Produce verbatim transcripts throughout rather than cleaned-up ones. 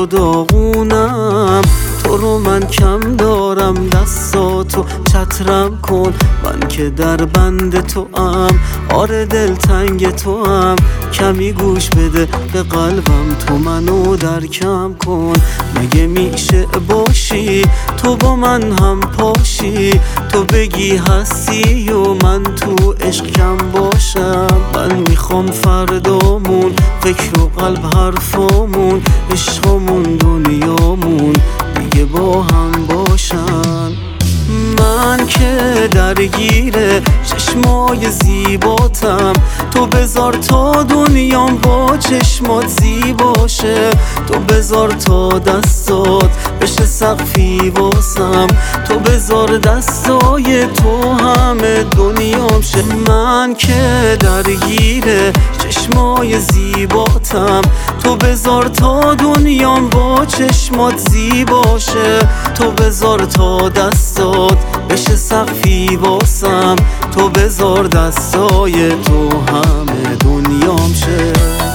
تو داغونم، تو رو من کم دارم، دستاتو چترم کن، من که در بند تو ام، آره دل تنگ تو ام، کمی گوش بده به قلبم، تو منو درکم کن. مگه میشه باشی تو با من هم پاشی، تو بگی هستی و من تو عشق کم باشم. من میخوام فردامون فکر و قلب حرفامون، عشقمون دنیامون دیگه با هم باشن. من که درگیره چشمای زیباتم، تو بذار تا دنیام با چشمات زیباشه، تو بذار تا دستات بشه سقفی واسم، تو بذار دستای تو همه دنیام شه. من که درگیره چشمای زیباتم، تو بذار تا دنیام با چشمات زیباشه، تو بذار تا دستات بشه سقفی واسم، تو بذار دستای تو همه دنیام شه.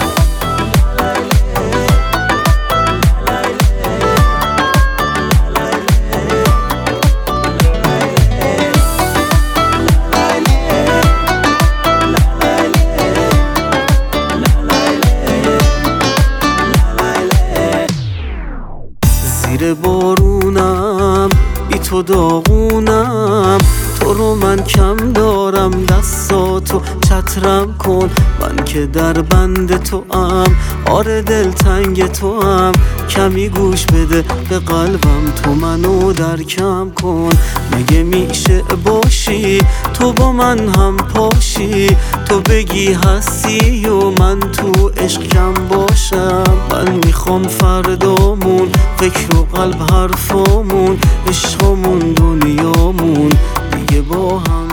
زیر بارونم بی تو داغونم، تو رو من کم دارم، دستاتو چترم کن، من که در بند تو ام، آره دل تنگ تو ام، کمی گوش بده به قلبم، تو منو درکم کن. مگه میشه باشی تو با من هم پاشی، تو بگی هستی و من تو عشق کم باشم. من میخوام فردامون فکر و قلب حرفامون، عشقمون دنیامون دیگه با هم